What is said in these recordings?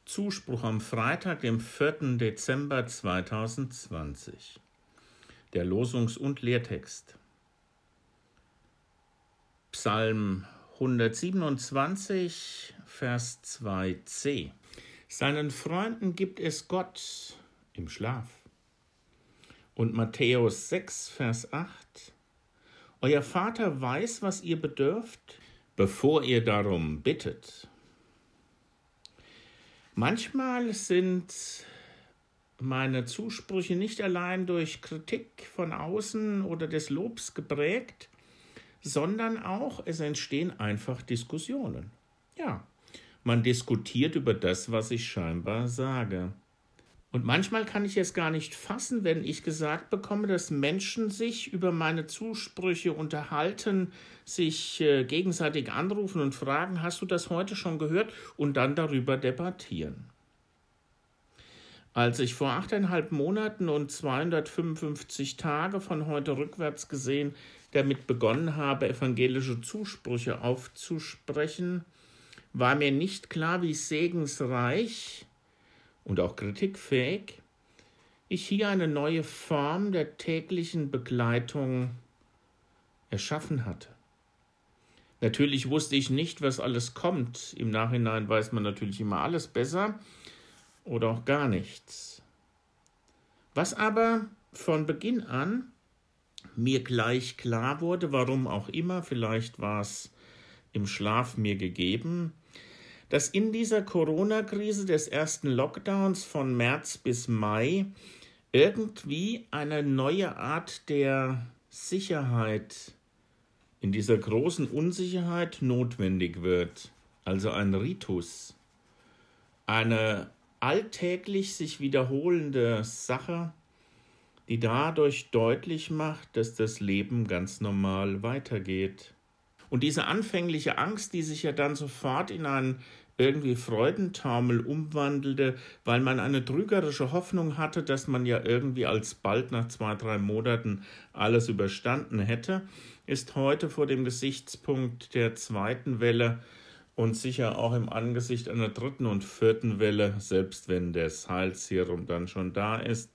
Zuspruch am Freitag, dem 4. Dezember 2020. Der Losungs- und Lehrtext. Psalm 127, Vers 2c. Seinen Freunden gibt es Gott im Schlaf. Und Matthäus 6, Vers 8. Euer Vater weiß, was ihr bedürft, bevor ihr darum bittet. Manchmal sind meine Zusprüche nicht allein durch Kritik von außen oder des Lobs geprägt, sondern auch es entstehen einfach Diskussionen. Ja, man diskutiert über das, was ich scheinbar sage. Und manchmal kann ich es gar nicht fassen, wenn ich gesagt bekomme, dass Menschen sich über meine Zusprüche unterhalten, sich gegenseitig anrufen und fragen, hast du das heute schon gehört? Und dann darüber debattieren. Als ich vor 8,5 Monaten und 255 Tage von heute rückwärts gesehen damit begonnen habe, evangelische Zusprüche aufzusprechen, war mir nicht klar, wie segensreich und auch kritikfähig ich hier eine neue Form der täglichen Begleitung erschaffen hatte. Natürlich wusste ich nicht, was alles kommt. Im Nachhinein weiß man natürlich immer alles besser oder auch gar nichts. Was aber von Beginn an mir gleich klar wurde, warum auch immer, vielleicht war es im Schlaf mir gegeben, dass in dieser Corona-Krise des ersten Lockdowns von März bis Mai irgendwie eine neue Art der Sicherheit in dieser großen Unsicherheit notwendig wird. Also ein Ritus, eine alltäglich sich wiederholende Sache, die dadurch deutlich macht, dass das Leben ganz normal weitergeht. Und diese anfängliche Angst, die sich ja dann sofort in einen irgendwie Freudentaumel umwandelte, weil man eine trügerische Hoffnung hatte, dass man ja irgendwie alsbald nach 2-3 Monaten alles überstanden hätte, ist heute vor dem Gesichtspunkt der zweiten Welle und sicher auch im Angesicht einer dritten und vierten Welle, selbst wenn das Heilserum dann schon da ist,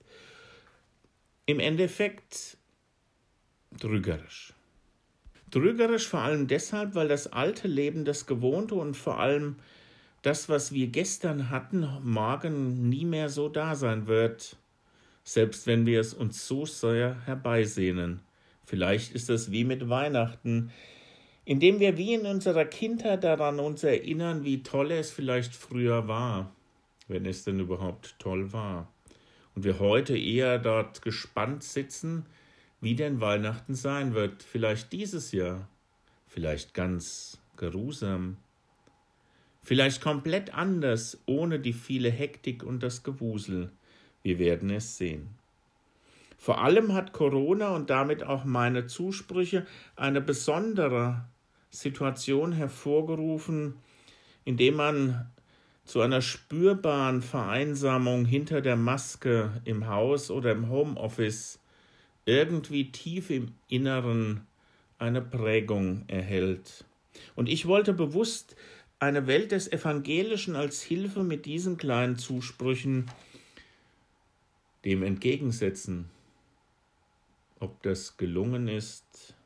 im Endeffekt trügerisch. Trügerisch vor allem deshalb, weil das alte Leben, das Gewohnte und vor allem das, was wir gestern hatten, morgen nie mehr so da sein wird, selbst wenn wir es uns so sehr herbeisehnen. Vielleicht ist es wie mit Weihnachten, indem wir wie in unserer Kindheit daran uns erinnern, wie toll es vielleicht früher war, wenn es denn überhaupt toll war. Und wir heute eher dort gespannt sitzen, wie denn Weihnachten sein wird. Vielleicht dieses Jahr, vielleicht ganz geruhsam, vielleicht komplett anders, ohne die viele Hektik und das Gewusel. Wir werden es sehen. Vor allem hat Corona und damit auch meine Zusprüche eine besondere Situation hervorgerufen, indem man zu einer spürbaren Vereinsamung hinter der Maske im Haus oder im Homeoffice irgendwie tief im Inneren eine Prägung erhält. Und ich wollte bewusst eine Welt des Evangelischen als Hilfe mit diesen kleinen Zusprüchen dem entgegensetzen. Ob das gelungen ist?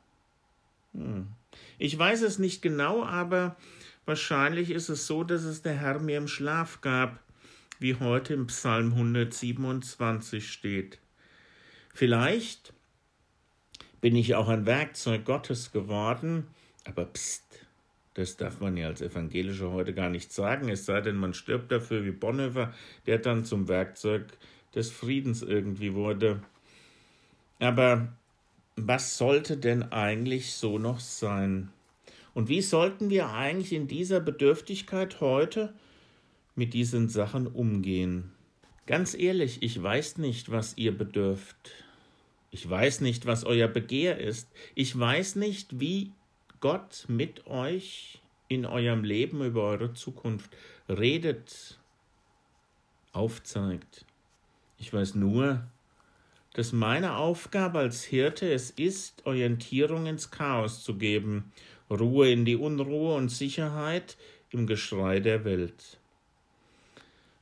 Ich weiß es nicht genau, aber wahrscheinlich ist es so, dass es der Herr mir im Schlaf gab, wie heute im Psalm 127 steht. Vielleicht bin ich auch ein Werkzeug Gottes geworden, aber pst, das darf man ja als Evangelischer heute gar nicht sagen, es sei denn, man stirbt dafür wie Bonhoeffer, der dann zum Werkzeug des Friedens irgendwie wurde. Aber was sollte denn eigentlich so noch sein? Und wie sollten wir eigentlich in dieser Bedürftigkeit heute mit diesen Sachen umgehen? Ganz ehrlich, ich weiß nicht, was ihr bedürft. Ich weiß nicht, was euer Begehr ist. Ich weiß nicht, wie Gott mit euch in eurem Leben über eure Zukunft redet, aufzeigt. Ich weiß nur, dass meine Aufgabe als Hirte es ist, Orientierung ins Chaos zu geben, Ruhe in die Unruhe und Sicherheit im Geschrei der Welt.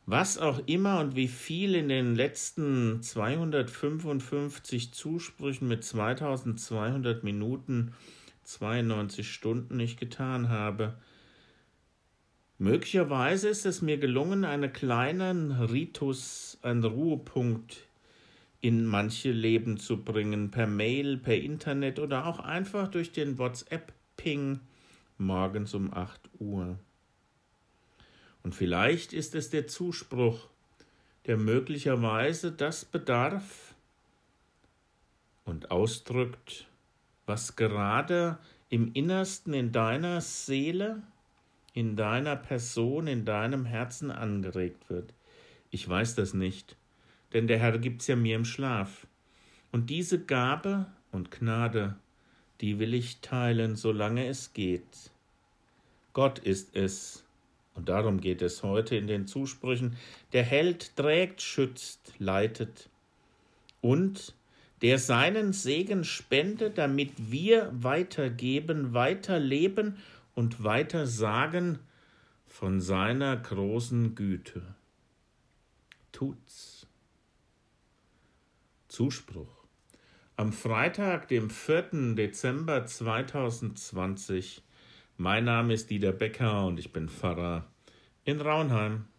Was auch immer und wie viel in den letzten 255 Zusprüchen mit 2200 Minuten, 92 Stunden ich getan habe. Möglicherweise ist es mir gelungen, einen kleinen Ritus, einen Ruhepunkt in manche Leben zu bringen, per Mail, per Internet oder auch einfach durch den WhatsApp-Ping morgens um 8 Uhr. Und vielleicht ist es der Zuspruch, der möglicherweise das bedarf und ausdrückt, was gerade im Innersten in deiner Seele, in deiner Person, in deinem Herzen angeregt wird. Ich weiß das nicht, denn der Herr gibt's ja mir im Schlaf. Und diese Gabe und Gnade, die will ich teilen, solange es geht. Gott ist es, und darum geht es heute in den Zusprüchen, der hält, trägt, schützt, leitet und der seinen Segen spendet, damit wir weitergeben, weiterleben und weiter sagen von seiner großen Güte. Tut's. Zuspruch. Am Freitag, dem 4. Dezember 2020. Mein Name ist Dieter Becker und ich bin Pfarrer in Raunheim.